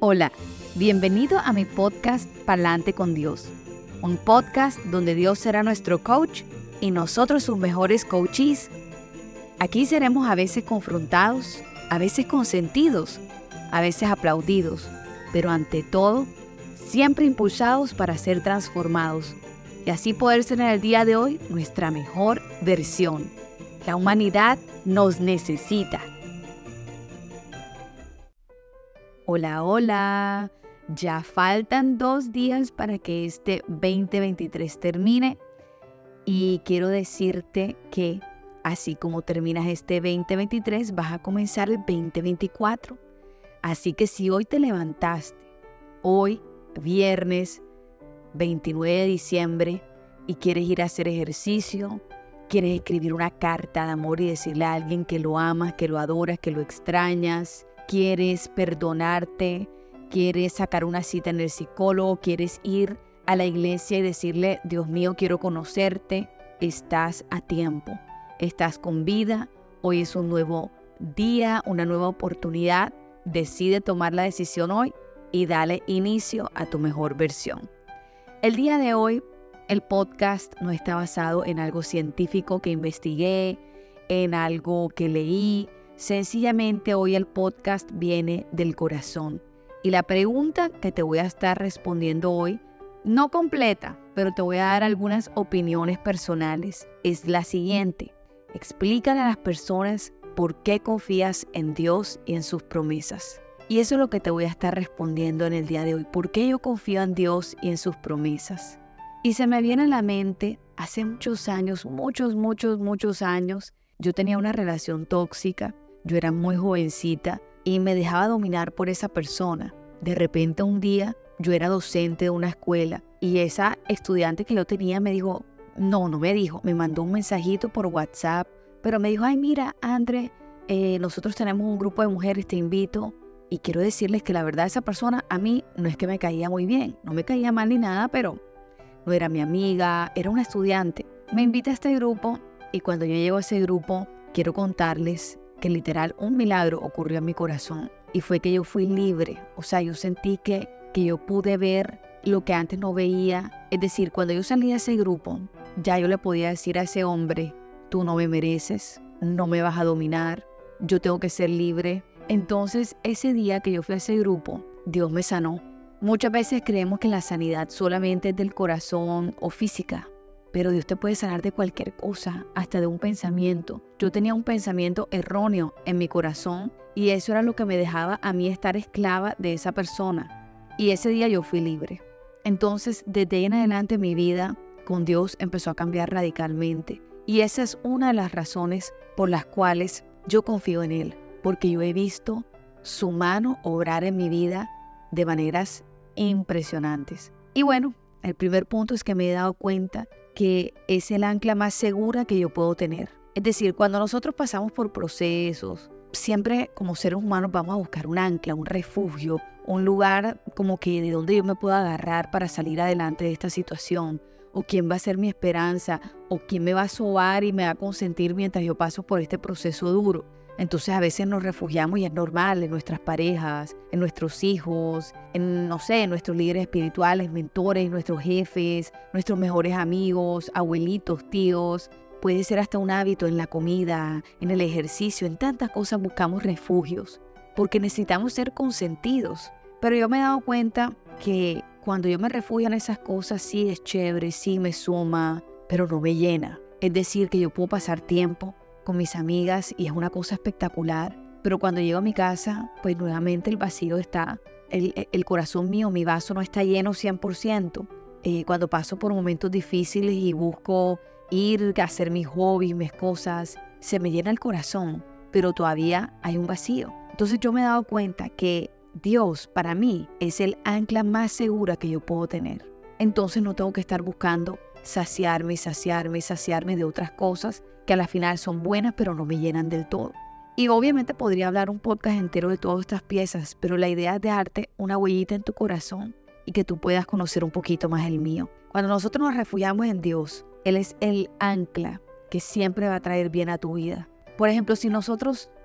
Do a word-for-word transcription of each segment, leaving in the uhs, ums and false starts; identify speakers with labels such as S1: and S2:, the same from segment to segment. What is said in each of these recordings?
S1: Hola, bienvenido a mi podcast Pa'lante con Dios, un podcast donde Dios será nuestro coach y nosotros sus mejores coaches. Aquí seremos a veces confrontados, a veces consentidos, a veces aplaudidos, pero ante todo, siempre impulsados para ser transformados y así poder ser en el día de hoy nuestra mejor versión. La humanidad nos necesita. Hola, hola. Ya faltan dos días para que este veinte veintitrés termine y quiero decirte que así como terminas este veinte veintitrés vas a comenzar el veinte veinticuatro. Así que si hoy te levantaste, hoy viernes veintinueve de diciembre y quieres ir a hacer ejercicio, quieres escribir una carta de amor y decirle a alguien que lo amas, que lo adoras, que lo extrañas, quieres perdonarte, quieres sacar una cita en el psicólogo, quieres ir a la iglesia y decirle, Dios mío, quiero conocerte, estás a tiempo, estás con vida, hoy es un nuevo día, una nueva oportunidad, decide tomar la decisión hoy y dale inicio a tu mejor versión. El día de hoy, el podcast no está basado en algo científico que investigué, en algo que leí. Sencillamente hoy el podcast viene del corazón. Y la pregunta que te voy a estar respondiendo hoy, no completa, pero te voy a dar algunas opiniones personales, es la siguiente. Explícale a las personas por qué confías en Dios y en sus promesas. Y eso es lo que te voy a estar respondiendo en el día de hoy. ¿Por qué yo confío en Dios y en sus promesas? Y se me viene a la mente, hace muchos años, muchos, muchos, muchos años, yo tenía una relación tóxica. Yo era muy jovencita y me dejaba dominar por esa persona. De repente un día yo era docente de una escuela y esa estudiante que yo tenía me dijo, no, no me dijo, me mandó un mensajito por WhatsApp, pero me dijo, ay mira, André, eh, nosotros tenemos un grupo de mujeres, te invito. Y quiero decirles que la verdad esa persona a mí no es que me caía muy bien, no me caía mal ni nada, pero no era mi amiga, era una estudiante. Me invita a este grupo y cuando yo llego a ese grupo quiero contarles que literal un milagro ocurrió en mi corazón y fue que yo fui libre, o sea, yo sentí que, que yo pude ver lo que antes no veía, es decir, cuando yo salí de ese grupo, ya yo le podía decir a ese hombre, tú no me mereces, no me vas a dominar, yo tengo que ser libre. Entonces, ese día que yo fui a ese grupo, Dios me sanó. Muchas veces creemos que la sanidad solamente es del corazón o física, pero Dios te puede sanar de cualquier cosa, hasta de un pensamiento. Yo tenía un pensamiento erróneo en mi corazón y eso era lo que me dejaba a mí estar esclava de esa persona. Y ese día yo fui libre. Entonces, desde ahí en adelante mi vida con Dios empezó a cambiar radicalmente. Y esa es una de las razones por las cuales yo confío en Él, porque yo he visto su mano obrar en mi vida de maneras impresionantes. Y bueno, el primer punto es que me he dado cuenta que es el ancla más segura que yo puedo tener. Es decir, cuando nosotros pasamos por procesos, siempre como seres humanos vamos a buscar un ancla, un refugio, un lugar como que de donde yo me pueda agarrar para salir adelante de esta situación, o quién va a ser mi esperanza, o quién me va a sobar y me va a consentir mientras yo paso por este proceso duro. Entonces a veces nos refugiamos y es normal en nuestras parejas, en nuestros hijos, en, no sé, en nuestros líderes espirituales, mentores, nuestros jefes, nuestros mejores amigos, abuelitos, tíos. Puede ser hasta un hábito en la comida, en el ejercicio, en tantas cosas buscamos refugios porque necesitamos ser consentidos. Pero yo me he dado cuenta que cuando yo me refugio en esas cosas sí es chévere, sí me suma, pero no me llena. Es decir, que yo puedo pasar tiempo con mis amigas y es una cosa espectacular, pero cuando llego a mi casa, pues nuevamente el vacío está, el, el corazón mío, mi vaso no está lleno cien por ciento. Eh, cuando paso por momentos difíciles y busco ir a hacer mis hobbies, mis cosas, se me llena el corazón, pero todavía hay un vacío. Entonces yo me he dado cuenta que Dios para mí es el ancla más segura que yo puedo tener. Entonces no tengo que estar buscando saciarme, saciarme, saciarme de otras cosas que a la final son buenas pero no me llenan del todo. Y obviamente podría hablar un podcast entero de todas estas piezas, pero la idea es dejarte una huellita en tu corazón y que tú puedas conocer un poquito más el mío. Cuando nosotros nos refugiamos en Dios, Él es el ancla que siempre va a traer bien a tu vida. Por ejemplo, si nosotros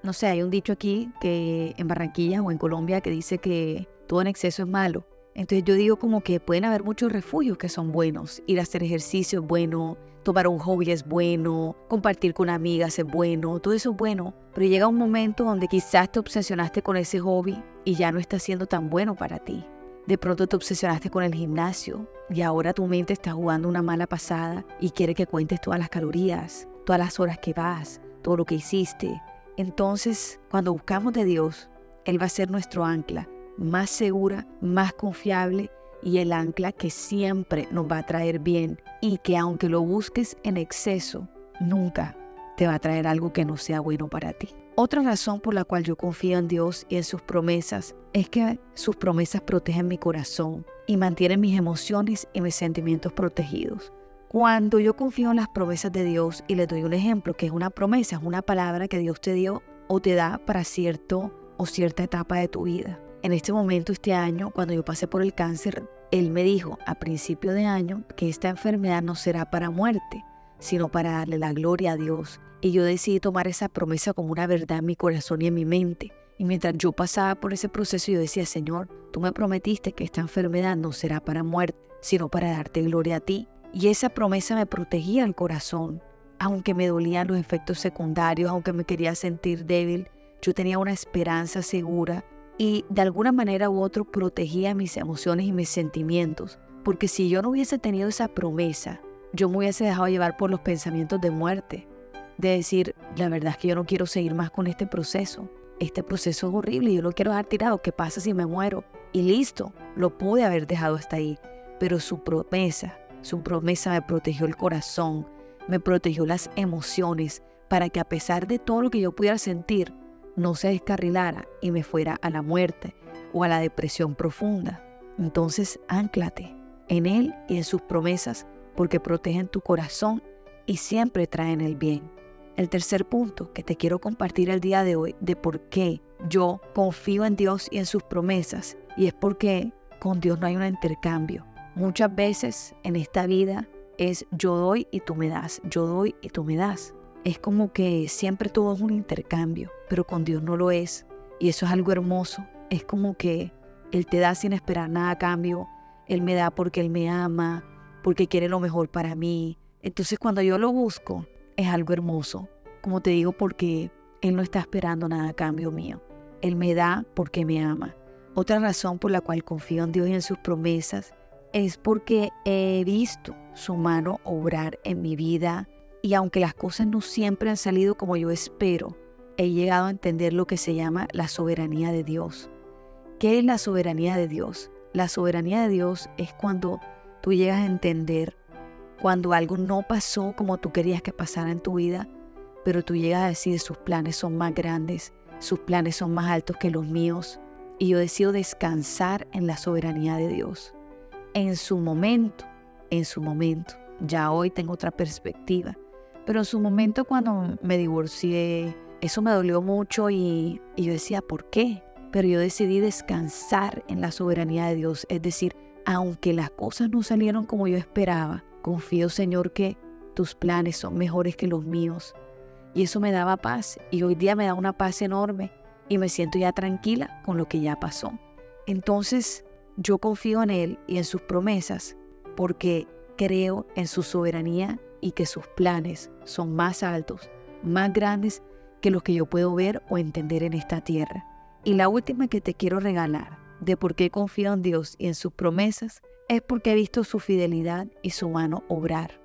S1: no sé, hay un dicho aquí que en Barranquilla o en Colombia que dice que todo en exceso es malo. Entonces yo digo como que pueden haber muchos refugios que son buenos. Ir a hacer ejercicio es bueno, tomar un hobby es bueno, compartir con amigas es bueno, todo eso es bueno. Pero llega un momento donde quizás te obsesionaste con ese hobby y ya no está siendo tan bueno para ti. De pronto te obsesionaste con el gimnasio y ahora tu mente está jugando una mala pasada y quiere que cuentes todas las calorías, todas las horas que vas, todo lo que hiciste. Entonces, cuando buscamos de Dios, Él va a ser nuestro ancla más segura, más confiable y el ancla que siempre nos va a traer bien y que aunque lo busques en exceso, nunca te va a traer algo que no sea bueno para ti. Otra razón por la cual yo confío en Dios y en sus promesas es que sus promesas protegen mi corazón y mantienen mis emociones y mis sentimientos protegidos. Cuando yo confío en las promesas de Dios y les doy un ejemplo, que es una promesa, es una palabra que Dios te dio o te da para cierto o cierta etapa de tu vida. En este momento, este año, cuando yo pasé por el cáncer, Él me dijo a principio de año que esta enfermedad no será para muerte, sino para darle la gloria a Dios. Y yo decidí tomar esa promesa como una verdad en mi corazón y en mi mente. Y mientras yo pasaba por ese proceso, yo decía, Señor, tú me prometiste que esta enfermedad no será para muerte, sino para darte gloria a ti. Y esa promesa me protegía el corazón. Aunque me dolían los efectos secundarios, aunque me quería sentir débil, yo tenía una esperanza segura y de alguna manera u otra protegía mis emociones y mis sentimientos. Porque si yo no hubiese tenido esa promesa, yo me hubiese dejado llevar por los pensamientos de muerte. De decir, la verdad es que yo no quiero seguir más con este proceso. Este proceso es horrible y yo lo quiero dejar tirado. ¿Qué pasa si me muero? Y listo, lo pude haber dejado hasta ahí. Pero su promesa, su promesa me protegió el corazón, me protegió las emociones para que a pesar de todo lo que yo pudiera sentir, no se descarrilara y me fuera a la muerte o a la depresión profunda. Entonces, ánclate en Él y en sus promesas porque protegen tu corazón y siempre traen el bien. El tercer punto que te quiero compartir el día de hoy de por qué yo confío en Dios y en sus promesas, y es porque con Dios no hay un intercambio. Muchas veces en esta vida es yo doy y tú me das, yo doy y tú me das. Es como que siempre todo es un intercambio, pero con Dios no lo es. Y eso es algo hermoso. Es como que Él te da sin esperar nada a cambio. Él me da porque Él me ama, porque quiere lo mejor para mí. Entonces cuando yo lo busco, es algo hermoso. Como te digo, porque Él no está esperando nada a cambio mío. Él me da porque me ama. Otra razón por la cual confío en Dios y en sus promesas es porque he visto su mano obrar en mi vida. Y aunque las cosas no siempre han salido como yo espero, he llegado a entender lo que se llama la soberanía de Dios. ¿Qué es la soberanía de Dios? La soberanía de Dios es cuando tú llegas a entender cuando algo no pasó como tú querías que pasara en tu vida, pero tú llegas a decir sus planes son más grandes, sus planes son más altos que los míos, y yo decido descansar en la soberanía de Dios. En su momento, en su momento, ya hoy tengo otra perspectiva. Pero en su momento cuando me divorcié, eso me dolió mucho y, y yo decía, ¿por qué? Pero yo decidí descansar en la soberanía de Dios. Es decir, aunque las cosas no salieron como yo esperaba, confío, Señor, que tus planes son mejores que los míos. Y eso me daba paz. Y hoy día me da una paz enorme y me siento ya tranquila con lo que ya pasó. Entonces, yo confío en Él y en sus promesas porque creo en su soberanía y que sus planes son más altos, más grandes que los que yo puedo ver o entender en esta tierra. Y la última que te quiero regalar de por qué confío en Dios y en sus promesas es porque he visto su fidelidad y su mano obrar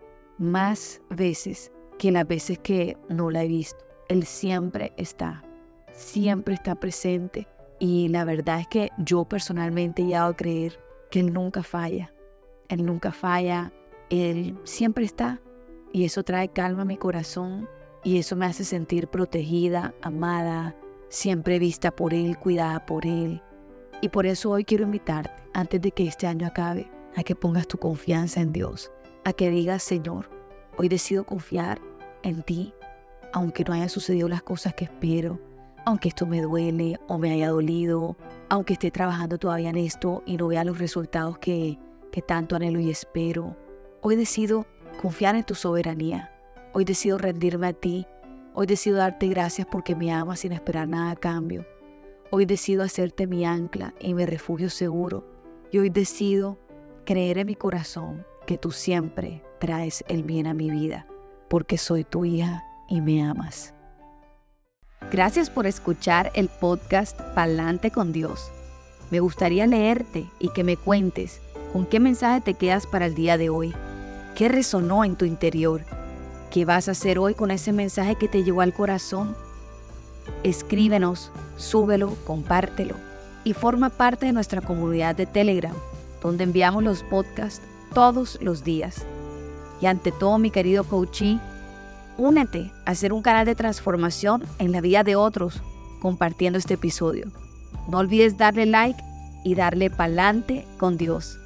S1: más veces que las veces que no la he visto. Él siempre está, siempre está presente y la verdad es que yo personalmente he llegado a creer que Él nunca falla. Él nunca falla, Él siempre está. Y eso trae calma a mi corazón y eso me hace sentir protegida, amada, siempre vista por Él, cuidada por Él. Y por eso hoy quiero invitarte, antes de que este año acabe, a que pongas tu confianza en Dios, a que digas, Señor, hoy decido confiar en ti, aunque no hayan sucedido las cosas que espero, aunque esto me duele o me haya dolido, aunque esté trabajando todavía en esto y no vea los resultados que, que tanto anhelo y espero. Hoy decido confiar en tu soberanía. Hoy decido rendirme a ti. Hoy decido darte gracias porque me amas sin esperar nada a cambio. Hoy decido hacerte mi ancla y mi refugio seguro. Y hoy decido creer en mi corazón que tú siempre traes el bien a mi vida, porque soy tu hija y me amas. Gracias por escuchar el podcast Pa'lante con Dios. Me gustaría leerte y que me cuentes con qué mensaje te quedas para el día de hoy. ¿Qué resonó en tu interior? ¿Qué vas a hacer hoy con ese mensaje que te llegó al corazón? Escríbenos, súbelo, compártelo y forma parte de nuestra comunidad de Telegram, donde enviamos los podcasts todos los días. Y ante todo, mi querido coachee, únete a hacer un canal de transformación en la vida de otros compartiendo este episodio. No olvides darle like y darle pa'lante con Dios.